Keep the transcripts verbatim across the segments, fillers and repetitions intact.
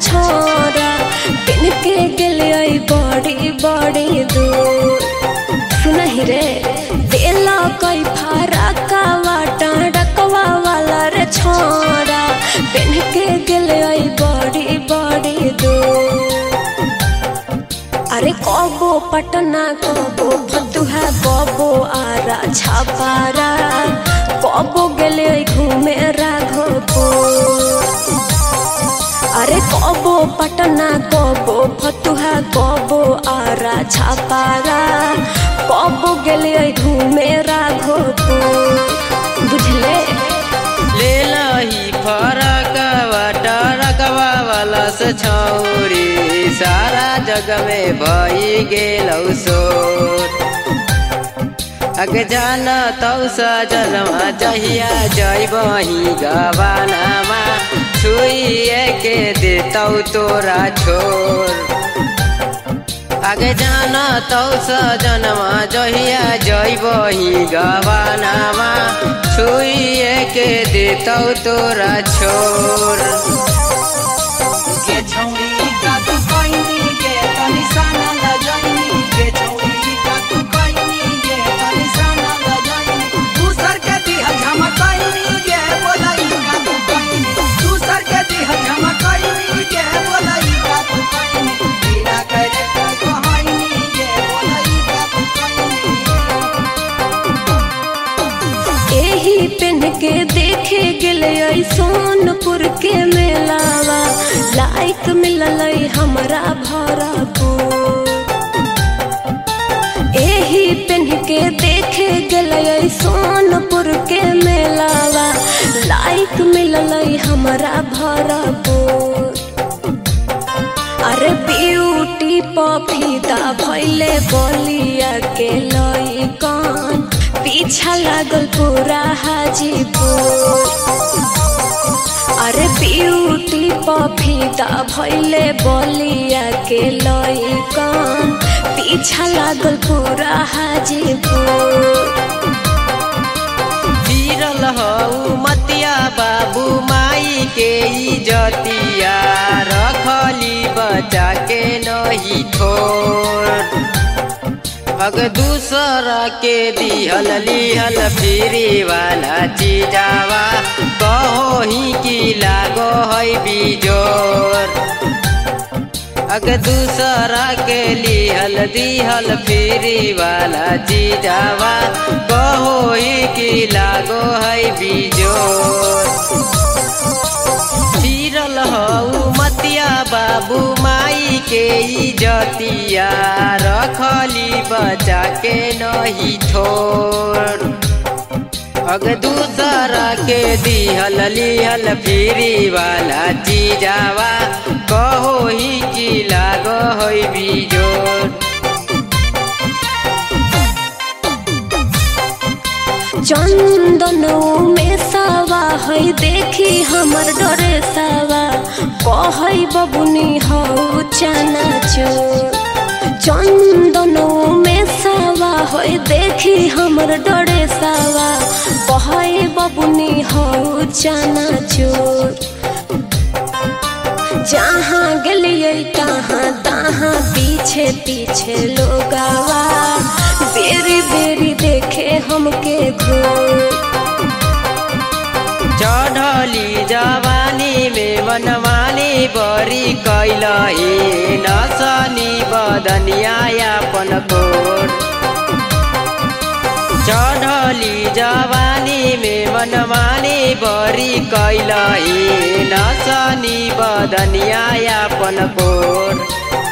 छोरा बिन के गेले बड़ी बड़ी दूर। सुनहि रे देला कई फारका वाटा डकवा वाला रे छोरा बिन के गेले बड़ी बड़ी दूर। अरे कबो पटना कबो फतुहा कबो आरा छापारा कबो गेले घूमे राघोपुर। अरे कबो पटना कबो फतुहा कबो आरा छापारा कबो गेले घूमे राघोपुर। बुझले ले लही फरकवा डरकवा वाला से छौरी सारा जग में भई गेलौ सोर। अगे जान तौ सजनमा जहिया जैबही गवानामा छुइए के देतौ तोरा छोर। आगे जान तौ सजनमा जहिया जैबही गवानामा छुइए के देतौ तोरा छोर। पेन के देखे गेले सोनपुर के मेलावा लाइक मिलल हमरा भरपूर। एही पेन के देखे गेले सोनपुर के मेलावा लाइक मिलल हमरा भरपूर। अरे ब्यूटी पफीदा भैले बलिया के लइकन पीछा लागल पूरा हाजीपुर। अरे ब्यूटी पफीदा भैले बलिया के लइकन पीछा लागल पूरा हाजीपुर। फिरल हऊ मतिया बाबू माई के इजतिया रखली बचा के नहीं ठोर। अग दूसरा के दिहल लिहल फिरी वाला चीजावा कहो ही की लागो है बिजोर। अग दूसरा के लिहल दिहल फिरी वाला चीजावा कहो ही की लागो है बिजोर। फिरल हऊ मतिया बाबू माई के इजतिया रखली बचा के नहीं ठोर। अग दूसरा के दिहल लिहल फिरी वाला चीजावा कहो ही की लागो है बिजोर। चंदनो में सावा है देखी हमर डरे सावा कहै बबुनी हो चनाचोर। चंदनो में सावा है देखी हमर डरे सावा कहै बबुनी हो चनाचोर। जहाँ गेलिए तहाँ तहाँ पीछे पीछे लोगावा बेरी बेरी देखे हमके घूर। चढ़ली जवानी में बनवानी बरी कैलही नसनी बदनिया यापन कोर। चढ़ली जवानी में बनवानी बरी कैलही नसनी बदनिया यापन कोर।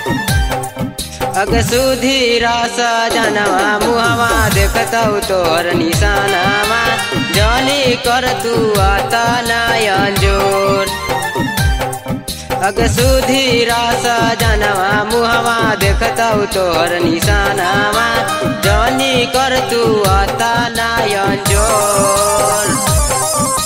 अग सुधीर सजनवा मुहवा देखतौ तोहर निशानामा जली कर तू आता नयन जोर। अग सुधीर सजनवा मुहवा देखतौ तोहर निशानामा जली कर तू आता नयन जोर।